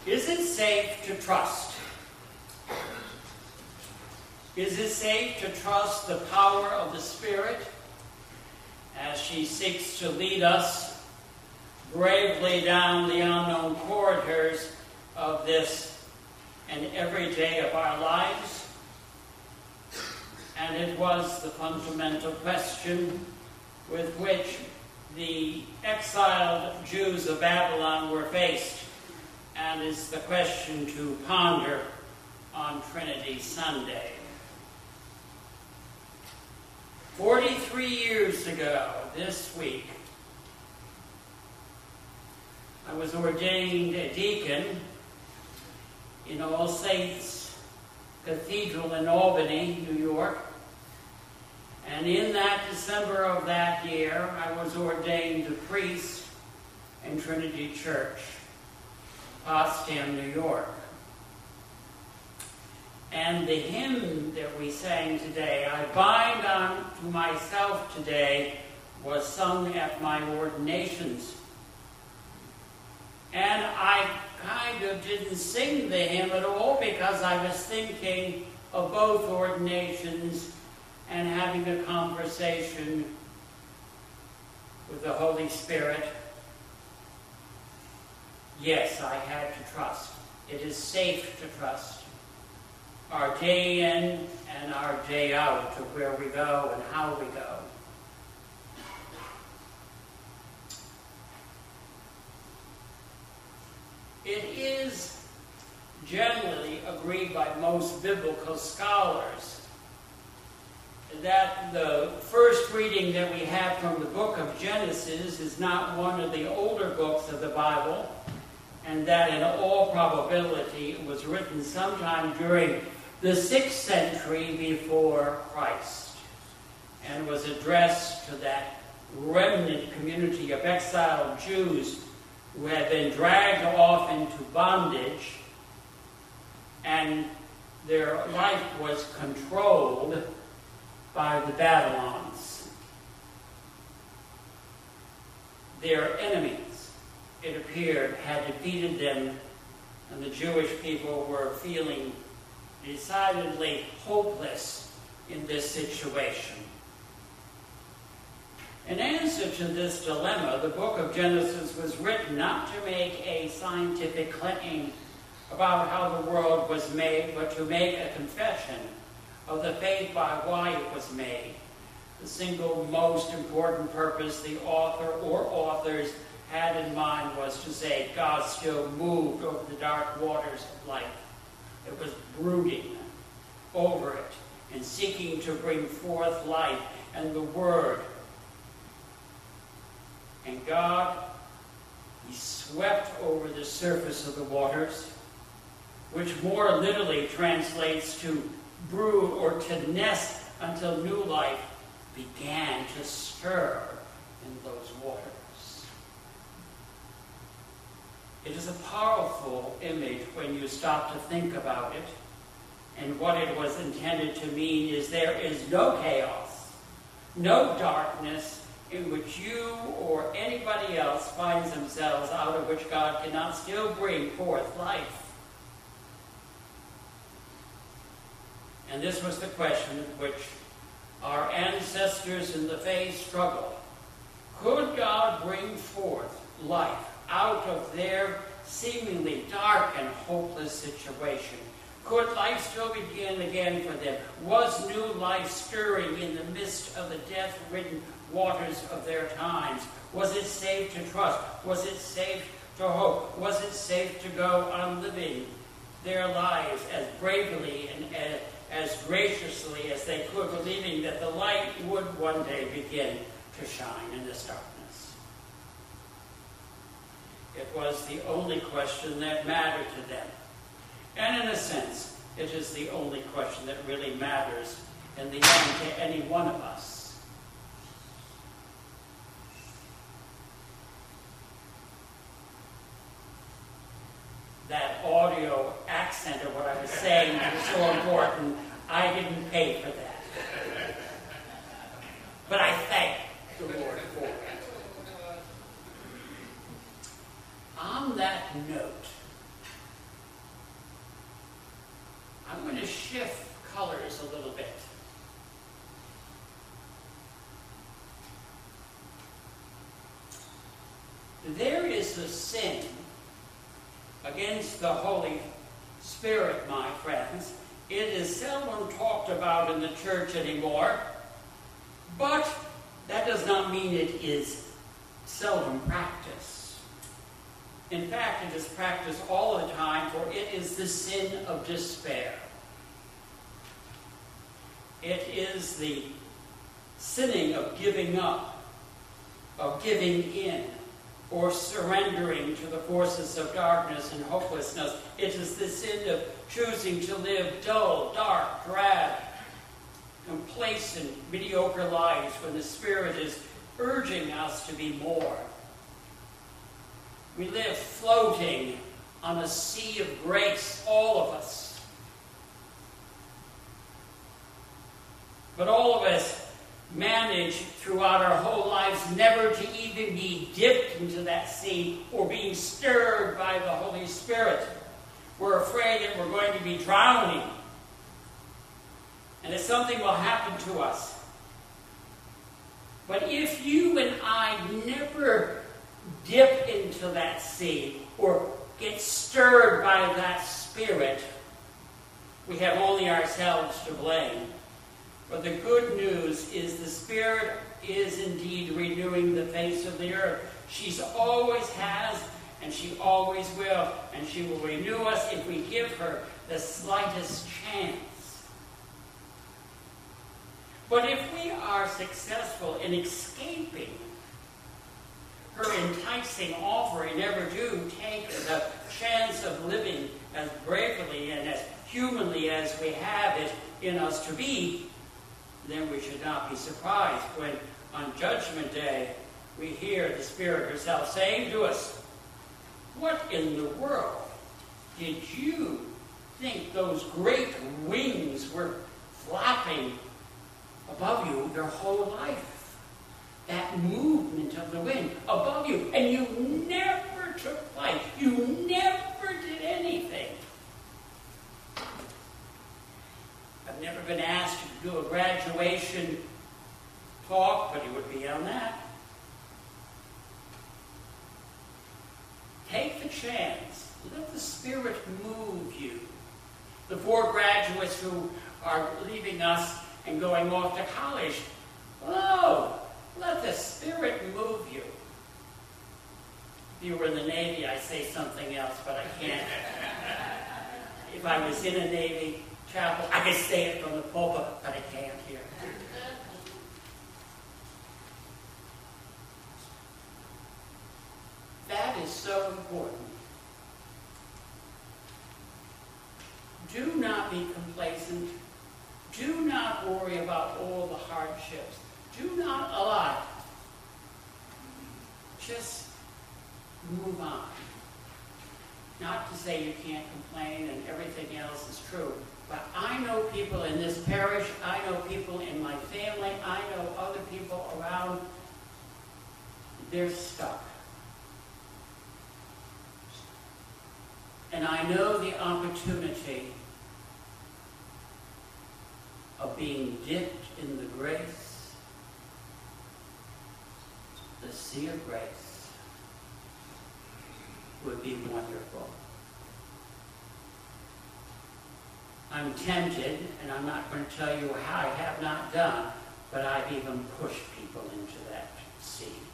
Is it safe to trust? Is it safe to trust the power of the Spirit as she seeks to lead us bravely down the unknown corridors of this and every day of our lives? And it was the fundamental question with which the exiled Jews of Babylon were faced, and is the question to ponder on Trinity Sunday. 43 years ago this week, I was ordained a deacon in All Saints Cathedral in Albany, New York. And in that December of that year, I was ordained a priest in Trinity Church, Potsdam, New York. And the hymn that we sang today, I Bind Unto Myself Today, was sung at my ordinations. And I kind of didn't sing the hymn at all because I was thinking of both ordinations and having a conversation with the Holy Spirit. Yes, I had to trust. It is safe to trust. Our day in and our day out of where we go and how we go. It is generally agreed by most biblical scholars that the first reading that we have from the book of Genesis is not one of the older books of the Bible, and that in all probability it was written sometime during the 6th century before Christ, and was addressed to that remnant community of exiled Jews who had been dragged off into bondage, and their life was controlled by the Babylons. Their enemies, it appeared, had defeated them, and the Jewish people were feeling decidedly hopeless in this situation. In answer to this dilemma, the book of Genesis was written not to make a scientific claim about how the world was made, but to make a confession of the faith by why it was made. The single most important purpose the author or authors had in mind was to say God still moved over the dark waters of life. It was brooding over it and seeking to bring forth life and the Word. And God, He swept over the surface of the waters, which more literally translates to brood or to nest until new life began to stir in those waters. It is a powerful image when you stop to think about it. And what it was intended to mean is there is no chaos, no darkness in which you or anybody else finds themselves out of which God cannot still bring forth life. And this was the question with which our ancestors in the faith struggled. Could God bring forth life out of their seemingly dark and hopeless situation? Could life still begin again for them? Was new life stirring in the midst of the death-ridden waters of their times? Was it safe to trust? Was it safe to hope? Was it safe to go on living their lives as bravely and as graciously as they could, believing that the light would one day begin to shine in this darkness? It was the only question that mattered to them. And in a sense, it is the only question that really matters in the end to any one of us. That audio accent of what I was saying was so important, I didn't pay for that. But I thank the Lord for it. On that note, to shift colors a little bit. There is a sin against the Holy Spirit, my friends. It is seldom talked about in the church anymore, but that does not mean it is seldom practiced. In fact, it is practiced all the time, for it is the sin of despair. It is the sinning of giving up, of giving in, or surrendering to the forces of darkness and hopelessness. It is the sin of choosing to live dull, dark, drab, complacent, mediocre lives when the Spirit is urging us to be more. We live floating on a sea of grace, all of us. But all of us manage throughout our whole lives never to even be dipped into that sea or being stirred by the Holy Spirit. We're afraid that we're going to be drowning and that something will happen to us. But if you and I never dip into that sea or get stirred by that Spirit, we have only ourselves to blame. But the good news is the Spirit is indeed renewing the face of the earth. She always has, and she always will, and she will renew us if we give her the slightest chance. But if we are successful in escaping her enticing offer and never do take the chance of living as bravely and as humanly as we have it in us to be, then we should not be surprised when on Judgment Day we hear the Spirit herself saying to us, "What in the world did you think those great wings were flapping above you your whole life? That movement of the wind above you, and you never took flight. You never did anything." I've never been asked to do a graduation talk, but it would be on that. Take the chance. Let the Spirit move you. The 4 graduates who are leaving us and going off to college, oh, let the Spirit move you. If you were in the Navy, I'd say something else, but I can't. If I was in a Navy chapel, I could say it from the pulpit, but I can't here. That is so important. Do not be complacent. Do not worry about all the hardships. Do not allow. Just move on. Not to say you can't complain and everything else is true. But I know people in this parish, I know people in my family, I know other people around, they're stuck. And I know the opportunity of being dipped in the grace, the sea of grace, would be wonderful. I'm tempted, and I'm not going to tell you how I have not done, but I've even pushed people into that sea.